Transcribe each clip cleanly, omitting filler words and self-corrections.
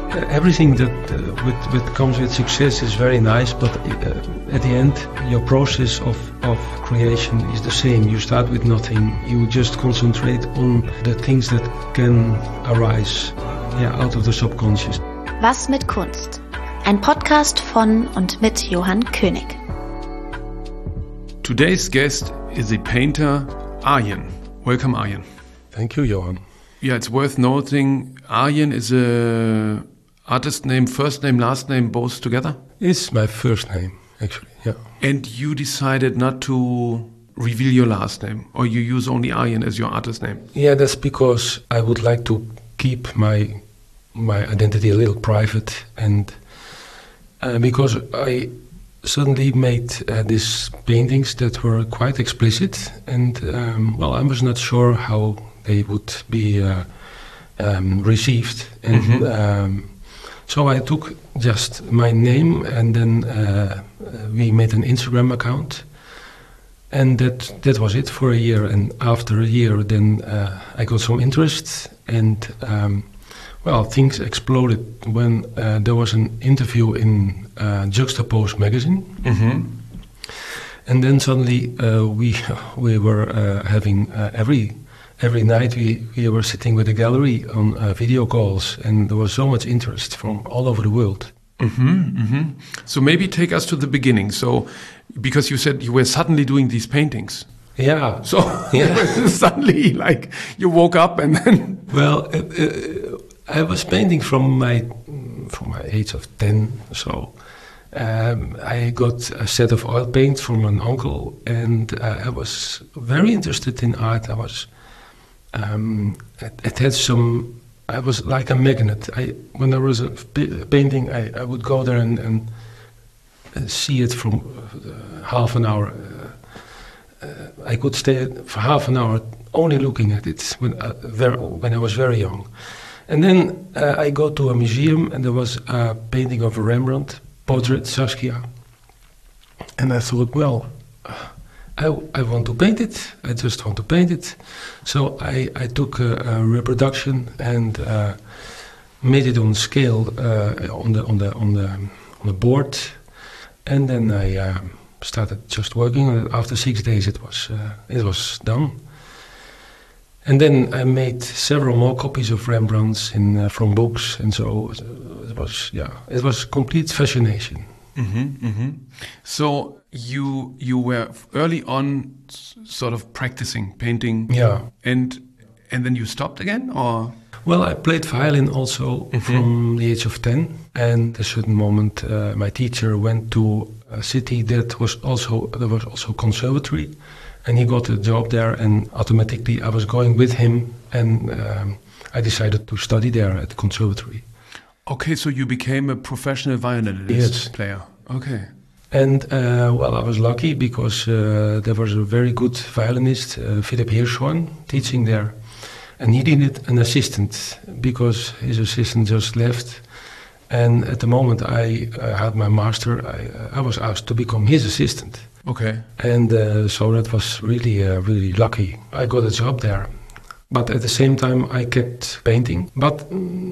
everything that with comes with success is very nice, but at the end, your process of creation is the same. You start with nothing. You just concentrate on the things that can arise out of the subconscious. Was mit Kunst? Ein Podcast von und mit Johann König. Today's guest is a painter, Arjen. Welcome, Arjen. Thank you, Johann. Yeah, it's worth noting, Arjen is a artist name, first name, last name, both together? It's my first name, actually, yeah. And you decided not to reveal your last name, or you use only Arjen as your artist name? Yeah, that's because I would like to keep my identity a little private, and because I suddenly made these paintings that were quite explicit, and I was not sure how they would be received, and so I took just my name, and then we made an Instagram account, and that was it for a year. And after a year, then I got some interest, and things exploded when there was an interview in Juxtapose magazine, and then suddenly we were having every night we were sitting with the gallery on video calls, and there was so much interest from all over the world. So maybe take us to the beginning. So, because you said you were suddenly doing these paintings. Yeah. So suddenly, like, you woke up and then. Well, I was painting from my age of 10. So I got a set of oil paints from an uncle, and I was very interested in art. I was. It had some. I was like a magnet. When there was a painting, I would go there and see it from half an hour. I could stay for half an hour only looking at it when I was very young. And then I go to a museum, and there was a painting of Rembrandt, portrait Saskia. And I thought, well, I want to paint it. I just want to paint it. So I took a reproduction and made it on scale on the board, and then I started just working on it. After 6 days, it was done. And then I made several more copies of Rembrandts from books, and so it was complete fascination. So you were early on sort of practicing painting, and then you stopped again, or? Well, I played violin also from the age of 10, and at a certain moment my teacher went to a city that was also conservatory, and he got a job there, and automatically I was going with him, and I decided to study there at the conservatory. Okay, so you became a professional violinist player. Okay. And I was lucky because there was a very good violinist, Philip Hirschhorn, teaching there. And he needed an assistant because his assistant just left. And at the moment I had my master, I was asked to become his assistant. Okay. And so that was really lucky. I got a job there. But at the same time I kept painting. But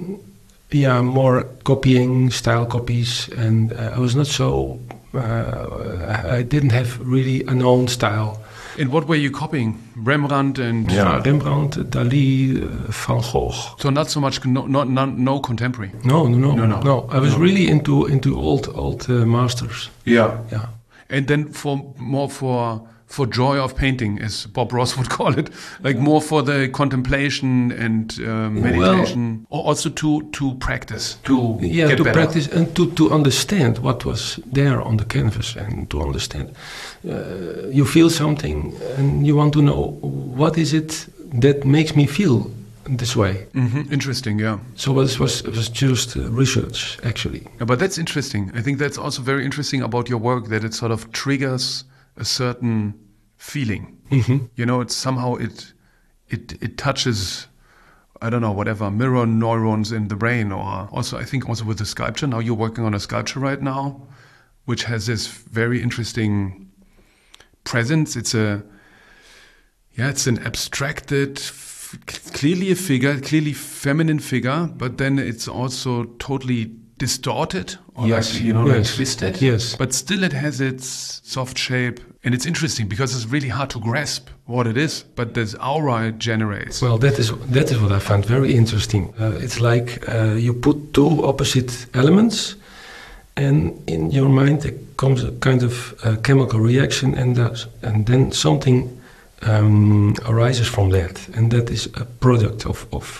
more copying, style copies, and I was not so. I didn't have really a known style. In what were you copying? Rembrandt and Rembrandt, Dali, Van Gogh. So not so much, no contemporary. No. I was really into old masters. Yeah. And then for joy of painting, as Bob Ross would call it, like more for the contemplation and meditation, or also to practice, to get better. Practice and to understand what was there on the canvas, and to understand. You feel something, and you want to know what is it that makes me feel this way. Interesting, yeah. So it was just research, actually. Yeah, but that's interesting. I think that's also very interesting about your work, that it sort of triggers a certain feeling. You know, it's somehow it touches, I don't know, whatever, mirror neurons in the brain, or also I think also with the sculpture. Now you're working on a sculpture right now, which has this very interesting presence. It's an abstracted clearly a figure, clearly feminine figure, but then it's also totally distorted, or Yes, like, like yes, twisted. yes. But still it has its soft shape. And it's interesting because it's really hard to grasp what it is, but this aura it generates. Well, that is what I found very interesting. It's like you put two opposite elements, and in your mind there comes a kind of chemical reaction, and then something arises from that, and that is a product of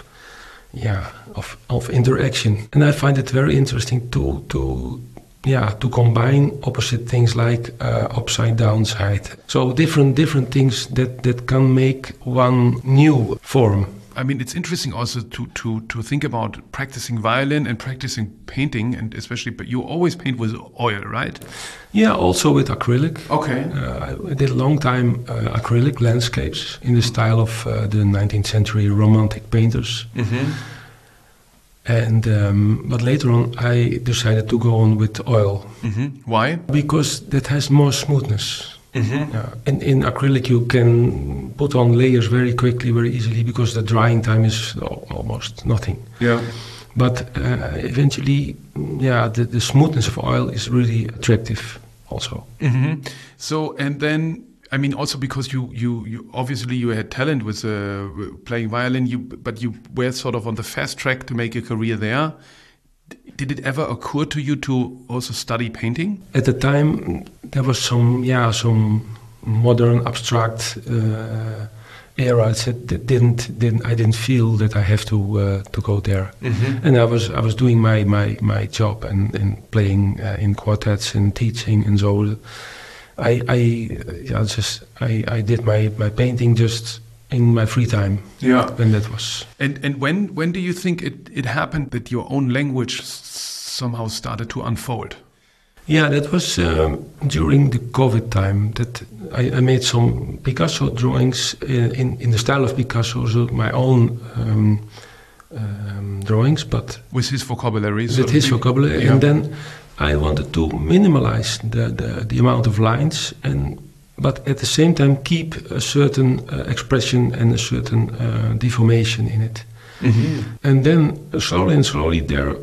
interaction. And I find it very interesting to combine opposite things like upside downside. So different things that can make one new form. I mean, it's interesting also to think about practicing violin and practicing painting, and especially, but you always paint with oil, right? Yeah, also with acrylic. Okay. I did a long time acrylic landscapes in the style of the 19th century Romantic painters. Mm-hmm. And but later on, I decided to go on with oil. Mm-hmm. Why? Because that has more smoothness. Mm-hmm. In acrylic, you can put on layers very quickly, very easily, because the drying time is almost nothing. Yeah. But eventually, the smoothness of oil is really attractive also. Mm-hmm. So, and then, I mean, also because you obviously you had talent with playing violin, but you were sort of on the fast track to make a career there. Did it ever occur to you to also study painting? At the time, there was some modern abstract era that I didn't feel that I have to go there. Mm-hmm. And I was doing my job and playing in quartets and teaching, and so I did my painting just in my free time. Yeah. When that was. And when do you think it happened that your own language somehow started to unfold? Yeah, that was during the COVID time that I made some Picasso drawings in the style of Picasso, so my own drawings, but with his vocabulary. With his vocabulary, yeah. And then I wanted to minimalize the amount of lines, but at the same time keep a certain expression and a certain deformation in it. Mm-hmm. And then slowly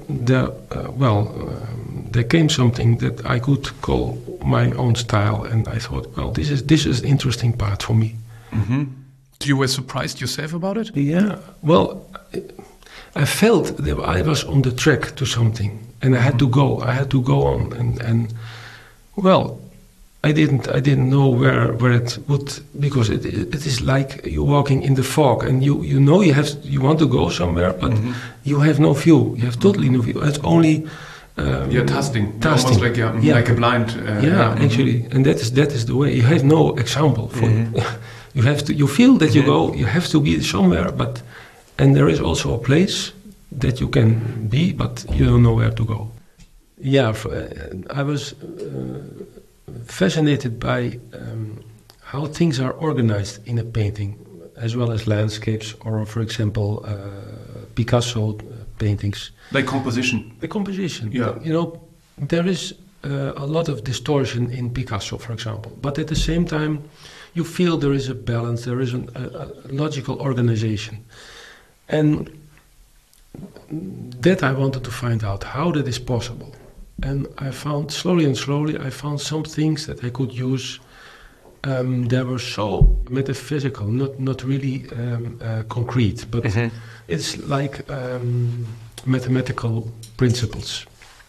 there came something that I could call my own style, and I thought, well, this is an interesting part for me. Mm-hmm. You were surprised yourself about it? Yeah, well, I felt that I was on the track to something, and I had to go on, and well, I didn't know where it would, because it is like you're walking in the fog, and you know you want to go somewhere, but mm-hmm. you have no view. You have totally no view. It's only you're tasting. Almost like like a blind. Actually, and that is the way. You have no example for mm-hmm. you feel that you mm-hmm. go. You have to be somewhere, and there is also a place that you can be, but you don't know where to go. Yeah, I was fascinated by how things are organized in a painting, as well as landscapes, or, for example, Picasso paintings. Like composition. The composition. Yeah. You know, there is a lot of distortion in Picasso, for example, but at the same time, you feel there is a balance, there is a logical organization. And that I wanted to find out how that is possible. And I found slowly I found some things that I could use. They were so metaphysical, not really concrete, but mm-hmm. it's like mathematical principles.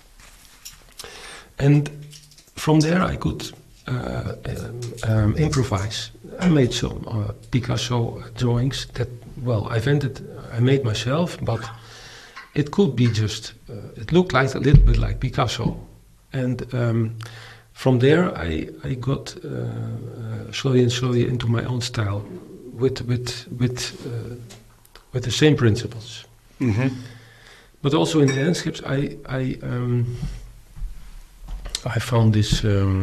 And from there I could improvise. I made some Picasso drawings that, well, I made myself, but it could be just, it looked like a little bit like Picasso. And from there I got slowly into my own style with the same principles. Mm-hmm. But also in the landscapes I found this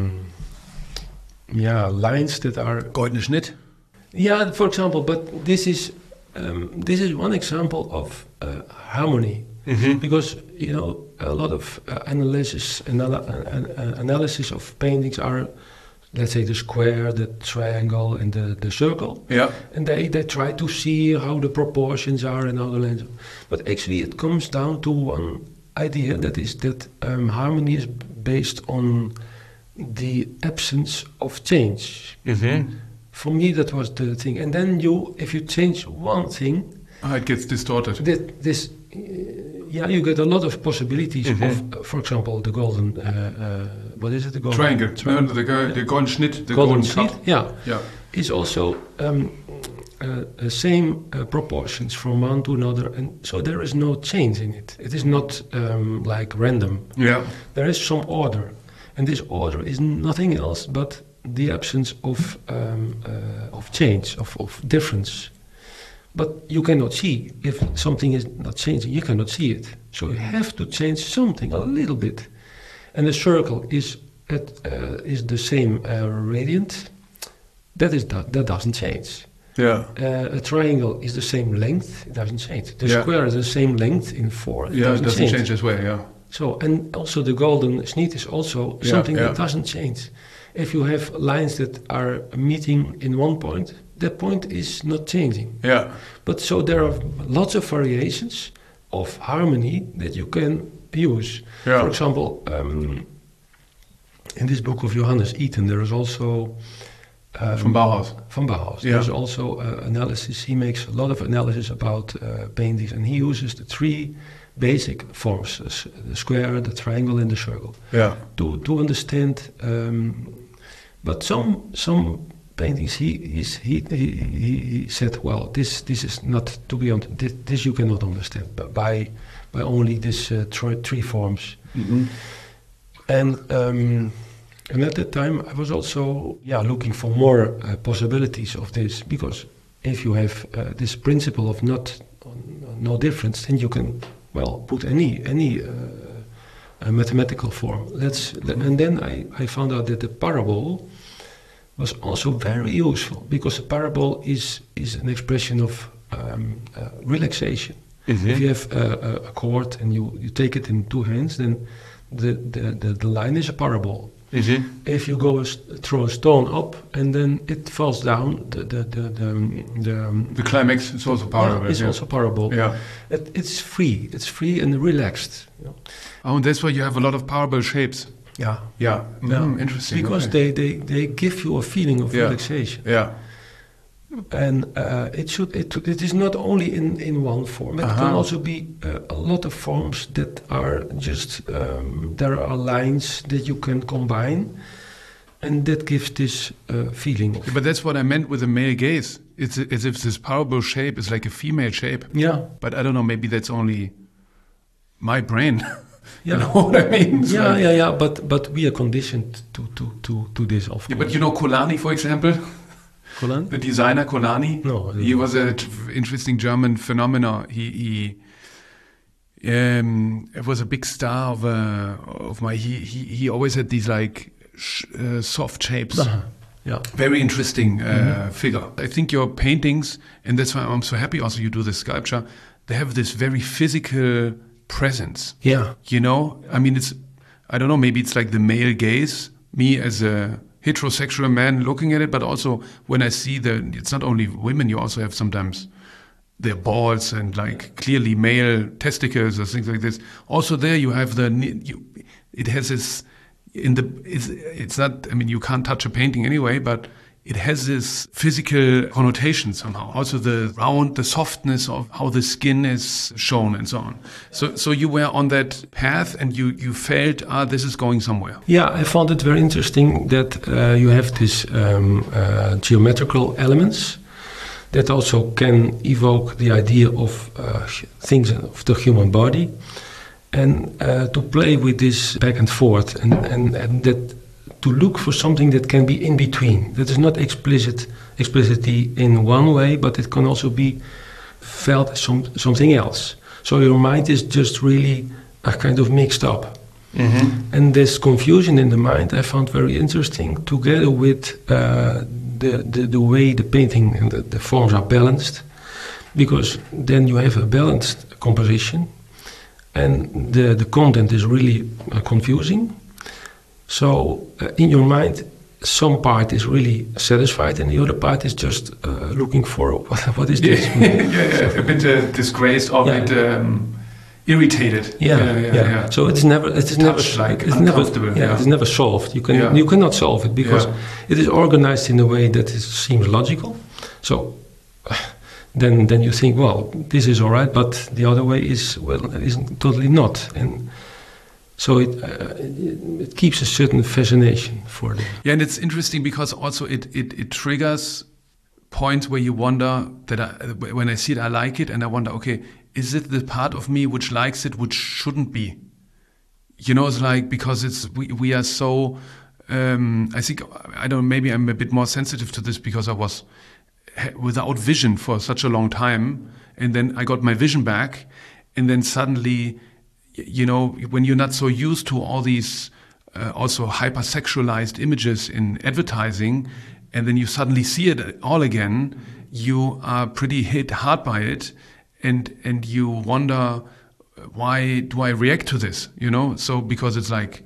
lines that are Goldene Schnitt. Yeah, for example, but this is one example of harmony, mm-hmm. because a lot of analysis of paintings are let's say the square, the triangle, and the circle. Yeah. And they try to see how the proportions are and how the lines. But actually, it comes down to one idea, that is that harmony is based on the absence of change. Mm-hmm. For me, that was the thing. And then if you change one thing, It gets distorted. you get a lot of possibilities of, for example, the golden. What is it? The golden Triangle. triangle. The golden Schnitt. The golden golden cut. seed. Yeah. Yeah. Is also same proportions from one to another, and so there is no change in it. It is not like random. Yeah. There is some order, and this order is nothing else but the absence of change, of difference. But you cannot see if something is not changing. You cannot see it, so you have to change something a little bit. And the circle is the same radiant. That doesn't change. Yeah. A triangle is the same length. It doesn't change. The square is the same length in 4. It doesn't change as well. Yeah. So, and also the golden Schnitt is also something that doesn't change. If you have lines that are meeting in one point, that point is not changing. Yeah. But so there are lots of variations of harmony that you can use. Yeah. For example, in this book of Johannes Eden, there is also From Bauhaus. From Bauhaus. Yeah. There's also analysis. He makes a lot of analysis about paintings, and he uses the 3 basic forms: the square, the triangle, and the circle. Yeah. To understand. But some paintings, he said, well, this is not to be this you cannot understand by only this 3 forms. Mm-hmm. And at that time, I was also looking for more possibilities of this, because if you have this principle of no difference, then you can put any mathematical form. And then I found out that the parabole was also very useful, because a parabole is an expression of relaxation. Mm-hmm. If you have a chord and you take it in 2 hands, then the line is a parabole. Mm-hmm. If you throw a stone up and then it falls down, the climax is also parabole. It's also parabole. Yeah. It's free. It's free and relaxed. Oh, and that's why you have a lot of parabole shapes. Yeah. Yeah. Mm, interesting. Because they give you a feeling of relaxation. Yeah. And it is not only in one form. It can also be a lot of forms that are just there are lines that you can combine, and that gives this feeling. But that's what I meant with the male gaze. It's as if this parabole shape is like a female shape. Yeah. But I don't know. Maybe that's only my brain. Yeah. You know what I mean? It's yeah. But we are conditioned to this, of course. Yeah, but you know Colani, for example. Colani? The designer Colani. No. He was an interesting German phenomenon. He was a big star of my. He always had these like soft shapes. Yeah. Very interesting figure. I think your paintings, and that's why I'm so happy also you do this sculpture, they have this very physical presence. Yeah. You know? I mean, I don't know, maybe it's like the male gaze, me as a heterosexual man looking at it, but also when I see it's not only women, you also have sometimes their balls and like clearly male testicles or things like this. Also there you have it has this, it's not, I mean, you can't touch a painting anyway, but it has this physical connotation somehow. Also the softness of how the skin is shown and so on. So you were on that path and you felt, this is going somewhere. Yeah, I found it very interesting that you have these geometrical elements that also can evoke the idea of things of the human body, and to play with this back and forth, and that to look for something that can be in between, that is not explicitly in one way, but it can also be felt as something else. So your mind is just really a kind of mixed up. Mm-hmm. And this confusion in the mind I found very interesting, together with the way the painting and the forms are balanced, because then you have a balanced composition, and the content is really confusing. So in your mind, some part is really satisfied, and the other part is just looking for what is this? A bit disgraced or a bit irritated. Yeah. So it's never uncomfortable. It's never solved. You cannot solve it because it is organized in a way that seems logical. So then you think, well, this is all right, but the other way is totally not. And so it keeps a certain fascination for them. Yeah, and it's interesting because also it triggers points where you wonder that when I see it, I like it, and I wonder, okay, is it the part of me which likes it, which shouldn't be? You know, it's like, because we are so. I think maybe I'm a bit more sensitive to this because I was without vision for such a long time, and then I got my vision back, and then suddenly, you know, when you're not so used to all these also hypersexualized images in advertising, and then you suddenly see it all again, you are pretty hit hard by it, and you wonder, why do I react to this? You know, so because it's like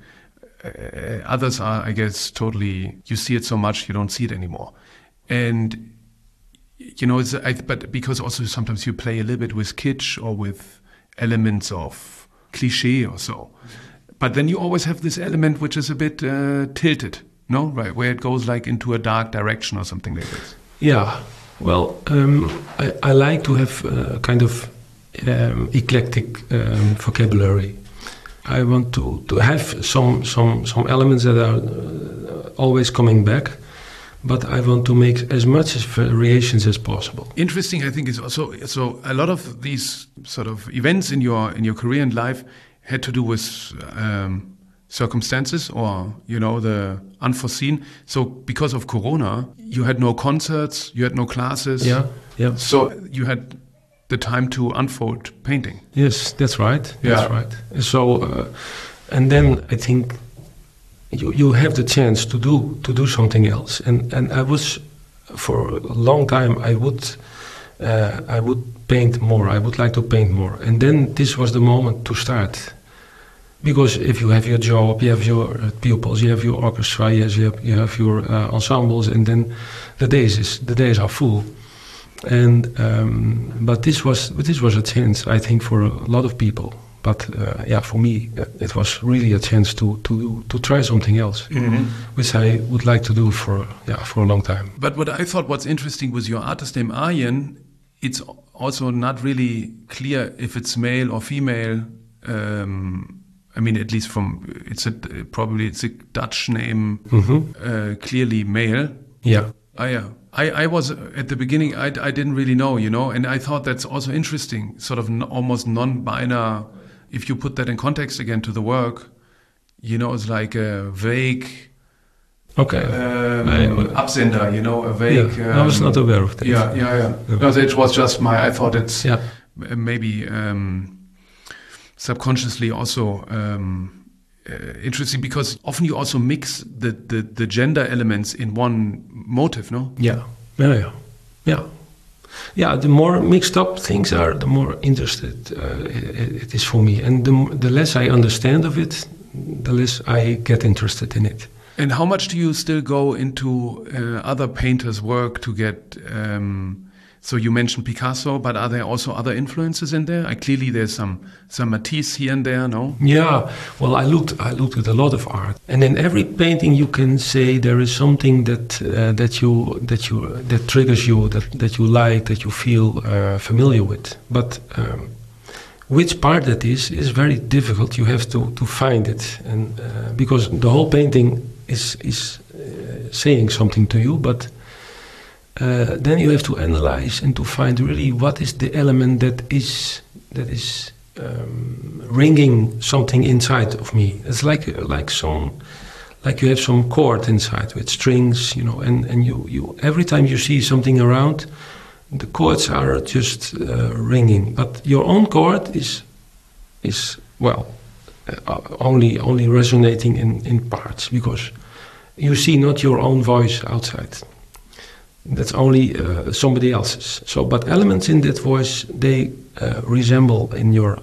others are, I guess, totally. You see it so much, you don't see it anymore, and you know, but because also sometimes you play a little bit with kitsch or with elements of cliché or so. But then you always have this element which is a bit tilted, no? Right, where it goes like into a dark direction or something like this. Yeah, well, I like to have kind of eclectic vocabulary. I want to have some elements that are always coming back, but I want to make as much variations as possible. Interesting, I think, is also so. A lot of these sort of events in your career and life had to do with circumstances, or you know, the unforeseen. So because of Corona, you had no concerts, you had no classes. Yeah. So you had the time to unfold painting. Yes, that's right. Yeah. That's right. So, and then I think you have the chance to do something else. And I was, for a long time, I would paint more. I would like to paint more. And then this was the moment to start. Because if you have your job, you have your pupils, you have your orchestra, you have your ensembles, and then the days are full. And but this was a chance, I think, for a lot of people. But for me, it was really a chance to try something else, which I would like to do for a long time. But what I thought was interesting with your artist name Arjen, it's also not really clear if it's male or female. I mean, at least it's a Dutch name, clearly male. Yeah. I was at the beginning. I didn't really know, you know, and I thought that's also interesting, sort of almost non-binary. If you put that in context again to the work, you know, it's like a vague. Okay. Absender, you know, a vague. I was not aware of that. Yeah. No, it was just I thought it's maybe subconsciously also interesting, because often you also mix the gender elements in one motive, no? Yeah. The more mixed up things are, the more interested it is for me. And the less I understand of it, the less I get interested in it. And how much do you still go into other painters' work to get... so you mentioned Picasso, but are there also other influences in there? Clearly there's some Matisse here and there, no? Yeah, well, I looked at a lot of art. And in every painting you can say there is something that triggers you, that you like, that you feel familiar with. But which part that is very difficult. You have to find it, and because the whole painting is saying something to you, but then you have to analyze and to find really what is the element that is ringing something inside of me. It's like you have some chord inside with strings, you know, and you every time you see something around, the chords are just ringing, but your own chord is only resonating in parts, because you see not your own voice outside. That's only somebody else's. So, but elements in that voice, they resemble in your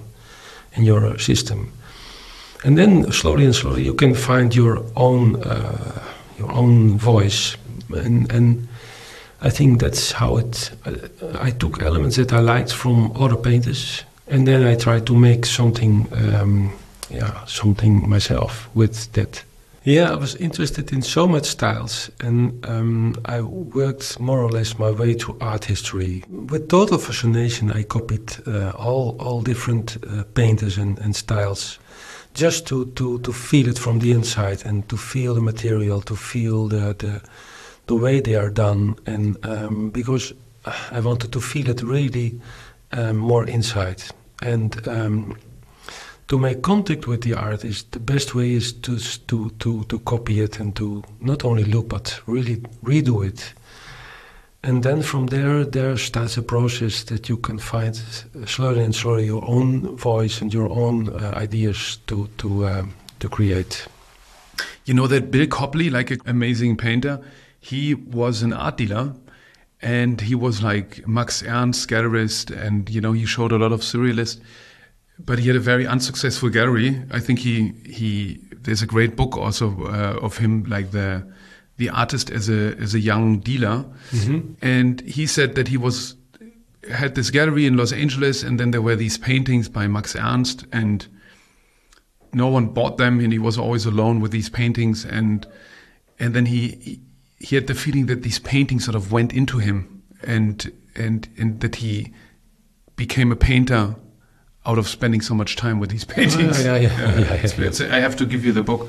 system, and then slowly you can find your own your own voice, and I think that's how it. I took elements that I liked from other painters, and then I tried to make something, something myself with that. Yeah, I was interested in so much styles, and I worked more or less my way through art history. With total fascination, I copied all different painters and styles, just to feel it from the inside and to feel the material, to feel the way they are done, and because I wanted to feel it really more inside. And to make contact with the art is the best way is to copy it and to not only look but really redo it. And then from there starts a process that you can find slowly and slowly your own voice and your own ideas to create. You know that Bill Copley, like an amazing painter, he was an art dealer, and he was like Max Ernst gallerist, and he showed a lot of surrealists. But he had a very unsuccessful gallery. I think there's a great book also of him, like the artist as a young dealer. Mm-hmm. And he said that he had this gallery in Los Angeles, and then there were these paintings by Max Ernst, and no one bought them, and he was always alone with these paintings, and then he had the feeling that these paintings sort of went into him, and that he became a painter out of spending so much time with these paintings. Yeah. I have to give you the book.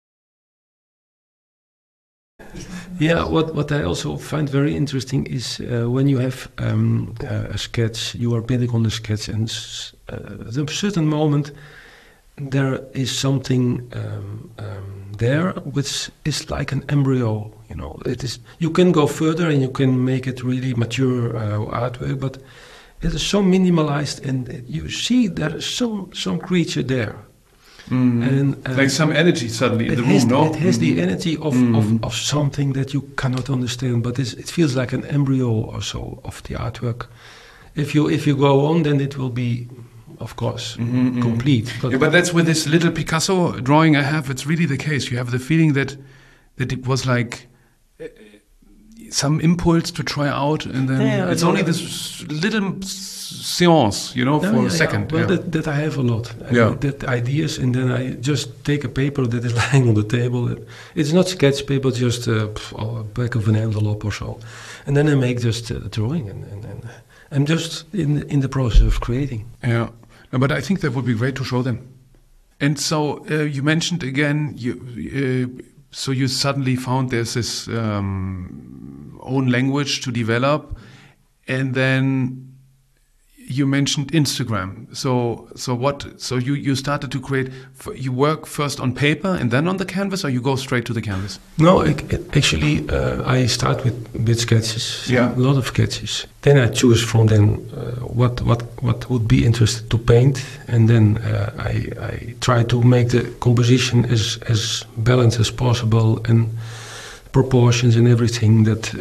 Yeah, what I also find very interesting is when you have a sketch, you are building on the sketch, and at a certain moment there is something there which is like an embryo. It is. You can go further and you can make it really mature artwork, but it is so minimalized, and you see there is some creature there. And like some energy suddenly in the room, no? It has the energy of something that you cannot understand, but it feels like an embryo or so of the artwork. If you go on, then it will be, of course, complete. But that's with this little Picasso drawing I have, it's really the case. You have the feeling that it was like some impulse to try out, and then it's only this little seance, for a second. Well, that I have a lot. That ideas, and then I just take a paper that is lying on the table. It's not sketch paper, just back of an envelope or so, and then I make just a drawing, and I'm just in the process of creating. Yeah, no, but I think that would be great to show them. And so you mentioned again, so you suddenly found there's this own language to develop, and then you mentioned Instagram. So you started to create. You work first on paper and then on the canvas, or you go straight to the canvas? No, actually, I start with sketches. Yeah, a lot of sketches. Then I choose from them what would be interested to paint, and then I try to make the composition as balanced as possible, and proportions and everything that.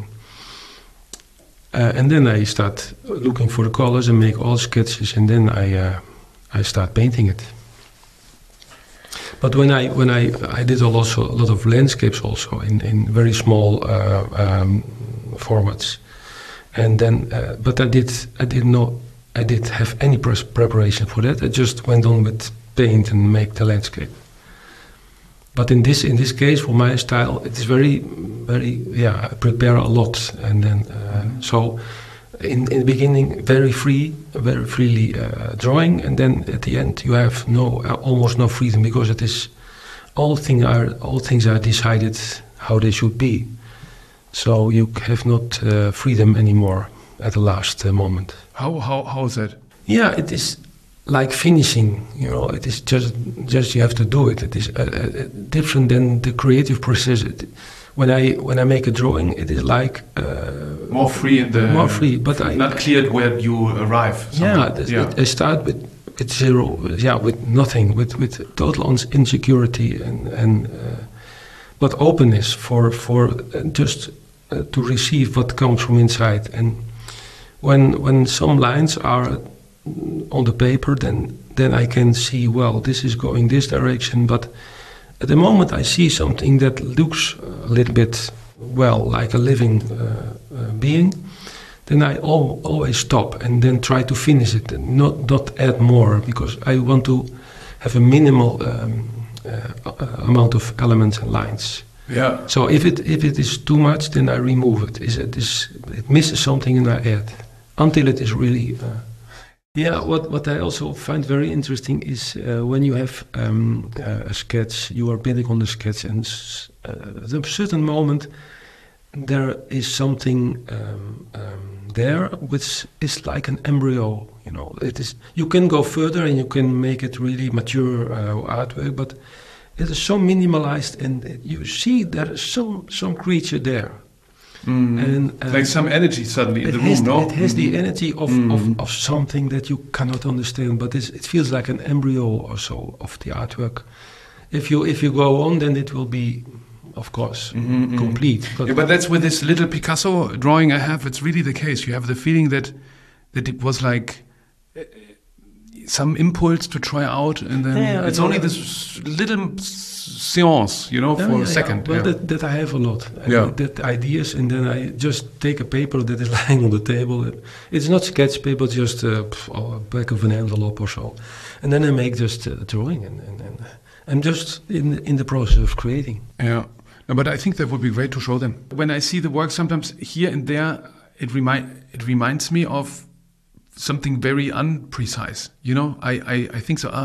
And then I start looking for the colors and make all sketches, and then I start painting it. But when I did also a lot of landscapes also in very small formats, and then but I did have any preparation for that. I just went on with paint and make the landscape. But in this case, for my style, it is very, very, I prepare a lot, and then so in the beginning, very freely drawing, and then at the end you have almost no freedom, because it is all things are decided how they should be. So you have not freedom anymore at the last moment. How is that? Yeah, it is. Like finishing, it is just you have to do it. It is different than the creative process. When I make a drawing, it is like more free but not clear where you arrive. I start with zero. With nothing, with total insecurity and but openness for just to receive what comes from inside. And when some lines are on the paper, then I can see, well, this is going this direction, but at the moment I see something that looks a little bit, well, like a living being, then I always stop and then try to finish it and not add more, because I want to have a minimal amount of elements and lines. Yeah. So if it is too much, then I remove it. It misses something and I add until it is really. What I also find very interesting is when you have a sketch, you are building on the sketch, and at a certain moment there is something there which is like an embryo. You know, it is. You can go further and you can make it really mature artwork, but it is so minimalized, and you see there is some creature there. And like some energy suddenly in the room, no? It has the energy of something that you cannot understand, but it feels like an embryo or so of the artwork. If you go on, then it will be, of course, complete. But that's with this little Picasso drawing I have. It's really the case. You have the feeling that it was like some impulse to try out, and then it's only this little seance, for a second. Well, that I have a lot. That ideas, and then I just take a paper that is lying on the table. It's not sketch paper, just back of an envelope or so, and then I make just a drawing, and I'm just in the process of creating. Yeah, no, but I think that would be great to show them. When I see the work, sometimes here and there, it reminds me of something very unprecise. I think so.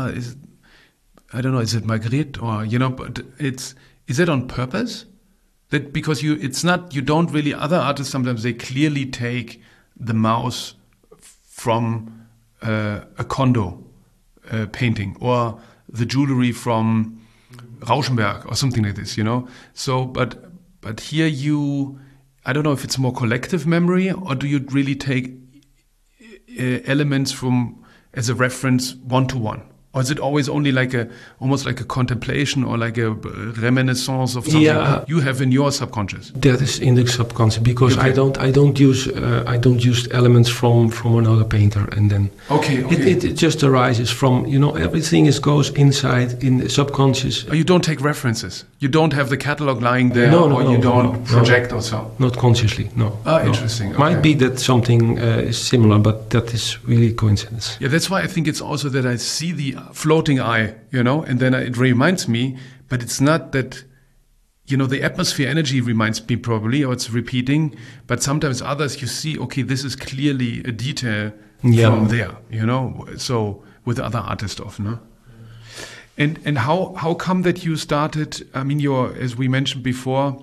I don't know. Is it Magritte or But is it on purpose? That because it's not. You don't really. Other artists sometimes they clearly take the mouse from a Kondo painting or the jewelry from Rauschenberg or something like this. So, but here I don't know if it's more collective memory, or do you really take elements from as a reference one-to-one? Or is it always only almost like a contemplation or like a reminiscence of something you have in your subconscious? That is in the subconscious, because I don't use elements from another painter, and then it just arises from everything goes inside in the subconscious. You don't take references. You don't have the catalog lying there, you don't project or so. Not consciously, no. Interesting. Okay. Might be that something is similar, but that is really coincidence. Yeah, that's why I think it's also that I see the floating eye, and then it reminds me, but it's not that, the atmosphere energy reminds me probably, or it's repeating, but sometimes others you see, okay, this is clearly a detail from there, so with other artists often, no? And how come that you started, as we mentioned before,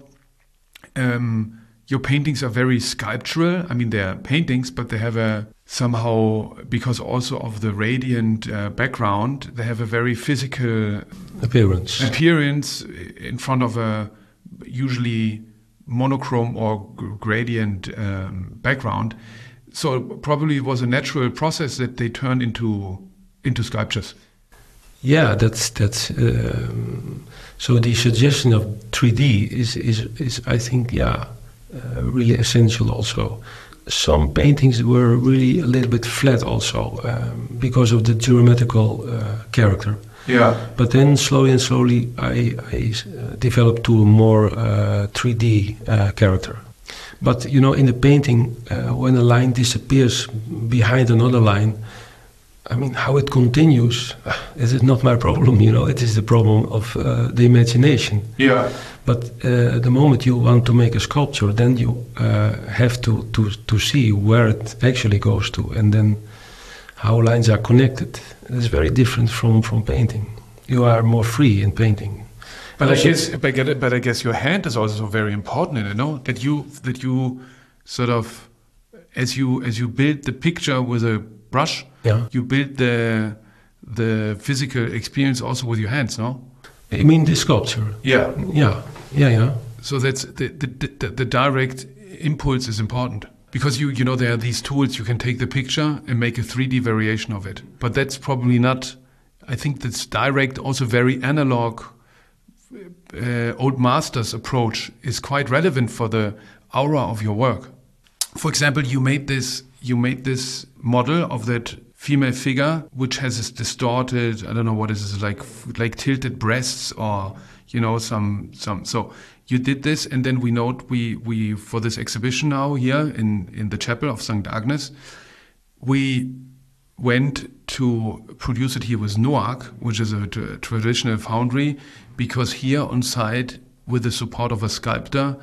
your paintings are very sculptural. They're paintings, but they have somehow, because also of the radiant background, they have a very physical appearance in front of a usually monochrome or gradient background. So probably it was a natural process that they turned into sculptures. Yeah, that's so the suggestion of 3D is I think really essential also. Some paintings were really a little bit flat also because of the geometrical character. Yeah. But then slowly I developed to a more 3D character. But in the painting, when a line disappears behind another line, how it continues, it is not my problem, it is the problem of the imagination. Yeah. But the moment you want to make a sculpture, then you have to see where it actually goes to, and then how lines are connected. It's very different from painting. You are more free in painting. But I guess your hand is also very important in it, that you sort of, as you build the picture with a brush, you build the physical experience also with your hands, no? You mean the sculpture? Yeah. Yeah. So that's the direct impulse is important, because there are these tools, you can take the picture and make a 3D variation of it. But that's probably not, I think that's direct, also very analog, old masters approach is quite relevant for the aura of your work. For example, you made this model of that female figure which has this distorted, I don't know what is it, like tilted breasts or some. So you did this, and then we for this exhibition now here in the chapel of St. Agnes, we went to produce it here with Noack, which is a traditional foundry, because here on site, with the support of a sculptor,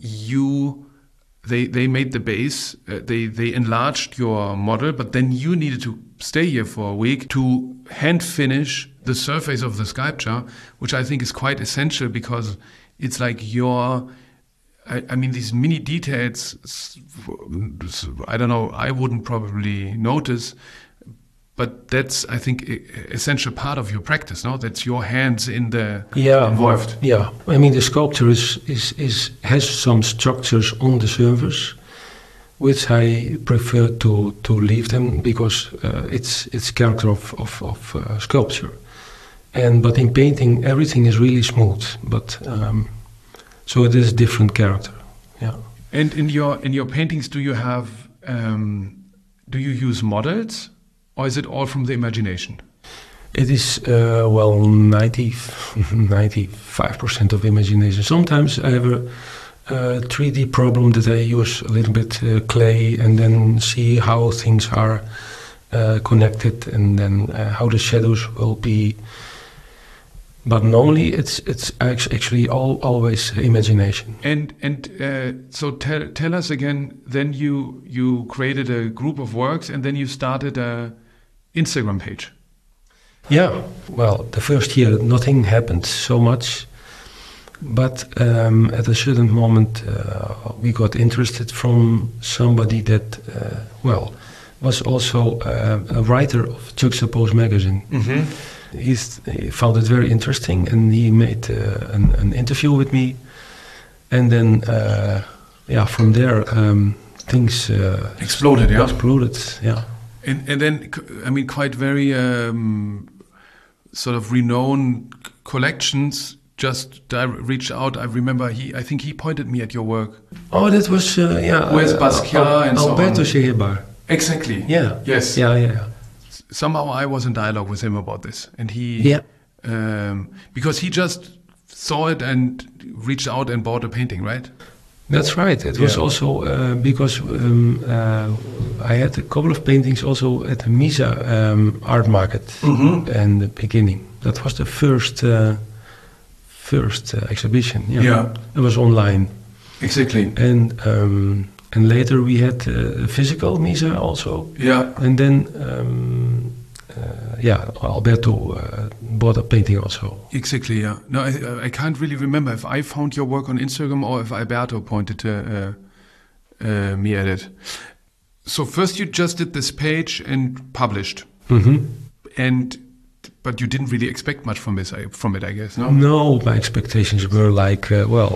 they made the base, they enlarged your model, but then you needed to stay here for a week to hand finish the surface of the sculpture, which I think is quite essential, because it's like these mini details, I don't know, I wouldn't probably notice, but that's, I think, essential part of your practice, no? That's your hands involved. Yeah, the sculpture has some structures on the surface, which I prefer to leave them, because it's character of sculpture. But in painting, everything is really smooth. But so it is different character. Yeah. And in your paintings, do you have do you use models? Or is it all from the imagination? It is, 95% of imagination. Sometimes I have a 3D problem that I use a little bit clay and then see how things are connected, and then how the shadows will be. But normally it's actually always imagination. And so tell us again. Then you created a group of works, and then you started a Instagram page. Yeah, well, the first year nothing happened so much, but at a certain moment we got interested from somebody that was also a writer of Juxtapose magazine. Mm-hmm. He found it very interesting, and he made an interview with me, and then from there things exploded. Yeah. And then, quite very sort of renowned collections just reached out. I remember I think he pointed me at your work. Oh, that was Where's Basquiat and so on. Alberto Schehebar. Exactly. Yeah. Yes. Yeah. Somehow I was in dialogue with him about this, and he because he just saw it and reached out and bought a painting, right? That's right. It was also because I had a couple of paintings also at the Misa art market in the beginning. That was the first exhibition. Yeah, it was online. Exactly. And later we had a physical Misa also. Yeah. And then Alberto bought a painting also. Exactly, yeah. No, I can't really remember if I found your work on Instagram or if Alberto pointed me at it. So first you just did this page and published. Mm-hmm. But you didn't really expect much from it, I guess, no? No, my expectations were like,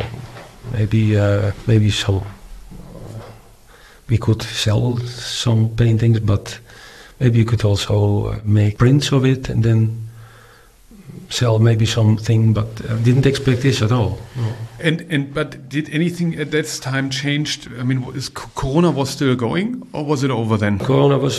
maybe some... We could sell some paintings, but maybe you could also make prints of it and then sell maybe something. But I didn't expect this at all. No. But did anything at that time changed? Corona was still going, or was it over then? Corona was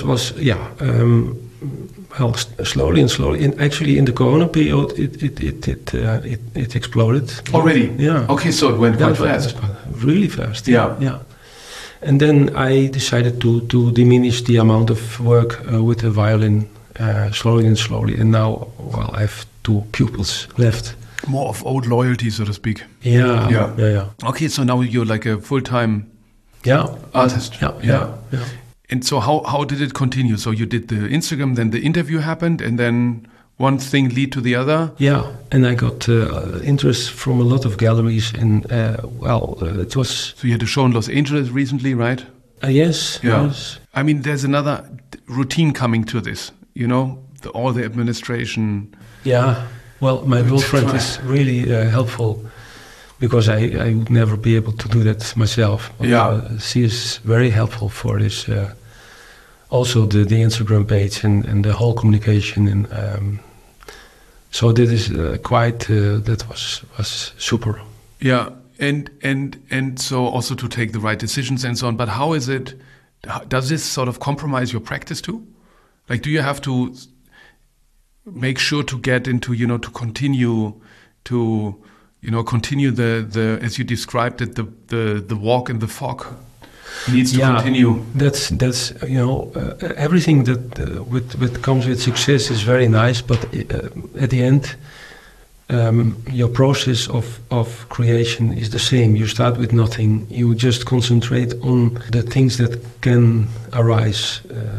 slowly and slowly. Actually, in the Corona period, it exploded already. Yeah. Okay, so it went quite fast. Really fast. Yeah. And then I decided to diminish the amount of work with the violin slowly and slowly. And now, I have 2 pupils left. More of old loyalty, so to speak. Yeah. Okay, so now you're like a full-time artist. Yeah. And so how did it continue? So you did the Instagram, then the interview happened, and then one thing lead to the other? Yeah, and I got interest from a lot of galleries, and it was... So you had a show in Los Angeles recently, right? Yes. Yeah. Yes. There's another routine coming to this, all the administration. Yeah, well, my girlfriend is really helpful, because I would never be able to do that myself. But, she is very helpful for this... Also the Instagram page and the whole communication, and so that is that was super. Yeah, and so also to take the right decisions and so on. But how is it? Does this sort of compromise your practice too? Like, do you have to make sure to get into, to continue to, continue the as you described it, the walk in the fog needs to continue. That's everything that with comes with success is very nice, but at the end, your process of creation is the same. You start with nothing. You just concentrate on the things that can arise.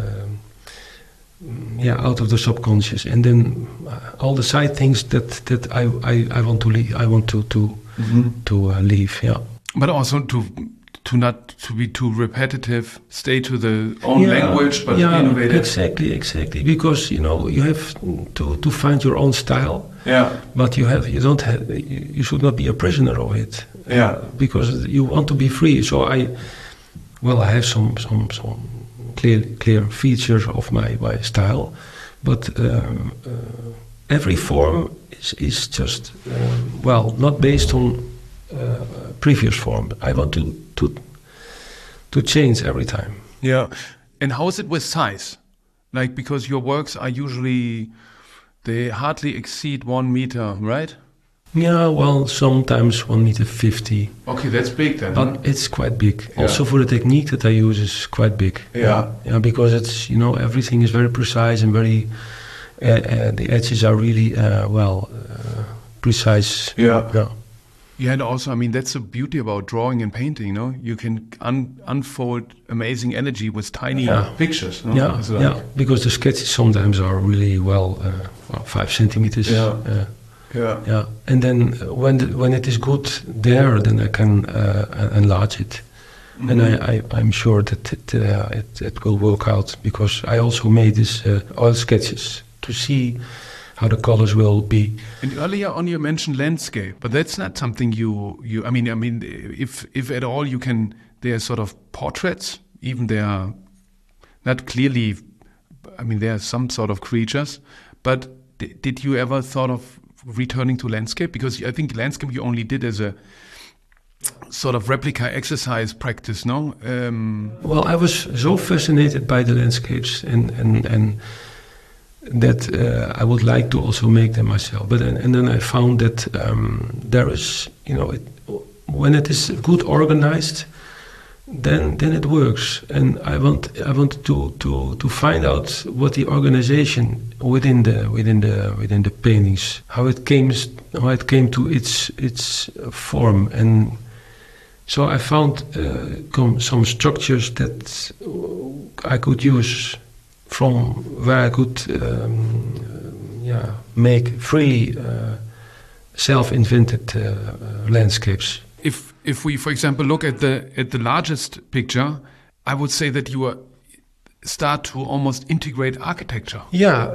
Out of the subconscious, and then all the side things that I want to leave. I want to leave. Yeah, but also to not to be too repetitive. Stay to the own language, but innovative. Exactly. Because you have to find your own style. Yeah. But you should not be a prisoner of it. Yeah. Because you want to be free. So I have some clear features of my style, but every form is just not based on previous form. I want to change every time. Yeah. And how is it with size? Like, because your works are usually, they hardly exceed 1 meter, right? Yeah, well, sometimes 1.50 meters. Okay, that's big then. But it's quite big. Yeah. Also for the technique that I use is quite big. Yeah. Because it's, everything is very precise and very, the edges are really, precise. Yeah. Yeah, and also, that's the beauty about drawing and painting, You can unfold amazing energy with tiny pictures. Yeah, because the sketches sometimes are really 5 centimeters. Yeah, and then when it is good there, then I can enlarge it, and I'm sure that it will work out, because I also made these oil sketches to see how the colors will be. And earlier on you mentioned landscape, but that's not something you if at all you can. They are sort of portraits, even they are not clearly. They are some sort of creatures, but did you ever thought of returning to landscape? Because I think landscape you only did as a sort of replica exercise practice, no? Well, I was so fascinated by the landscapes and that I would like to also make them myself. But and then I found that there is, when it is good organized, then it works. And I want to find out what the organization within the paintings, how it came to its form. And so I found some structures that I could use from where I could make freely self-invented landscapes. If we, for example, look at the largest picture, I would say that you start to almost integrate architecture. Yeah,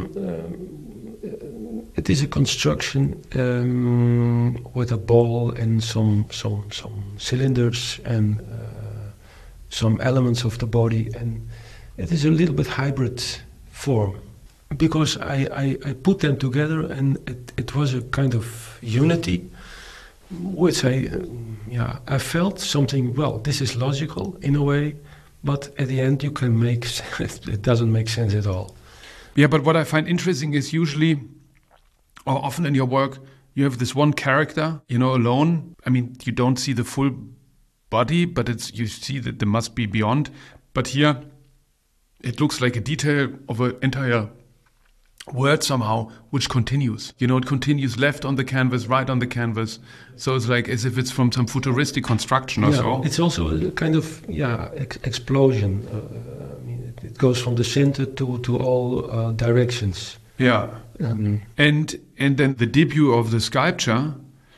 it is a construction with a ball and some cylinders and some elements of the body, and it is a little bit hybrid form, because I put them together, and it was a kind of unity, which I felt something. Well, this is logical in a way, but at the end you can make it doesn't make sense at all. Yeah, but what I find interesting is usually, or often in your work, you have this one character, alone. You don't see the full body, but you see that there must be beyond. But here, it looks like a detail of an entire word somehow, which continues. It continues left on the canvas, right on the canvas. So it's like as if it's from some futuristic construction or so. It's also a kind of explosion. It goes from the center to all directions. Yeah. And then the debut of the sculpture,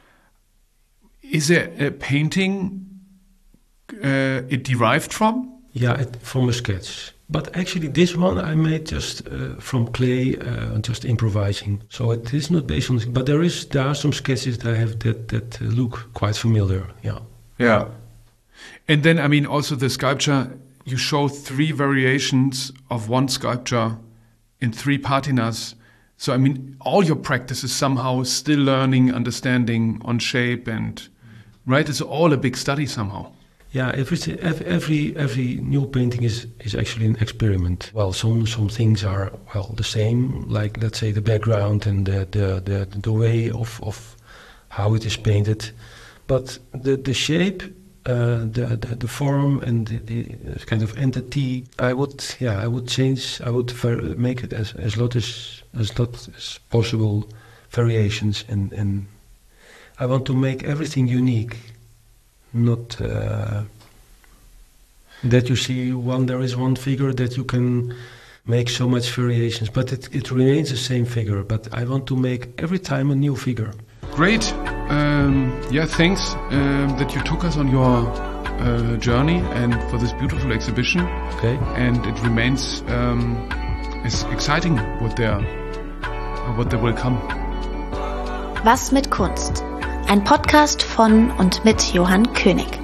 is a painting it derived from? Yeah, from a sketch. But actually this one I made just from clay, just improvising. So it is not based on, but there are some sketches that I have that look quite familiar, yeah. Yeah. And then, also the sculpture, you show 3 variations of one sculpture in 3 patinas. So, all your practice is somehow still learning, understanding on shape and, right? It's all a big study somehow. Yeah, every new painting is actually an experiment. Well, some things are the same, like let's say the background and the way of how it is painted, but the shape, the form and the kind of entity, I would change. I would make it as lot as possible variations, and I want to make everything unique. Not that you see there is one figure that you can make so much variations, but it remains the same figure. But I want to make every time a new figure. Great. Thanks that you took us on your journey and for this beautiful exhibition. Okay. And it remains as exciting what there will come. Was mit Kunst? Ein Podcast von und mit Johann König.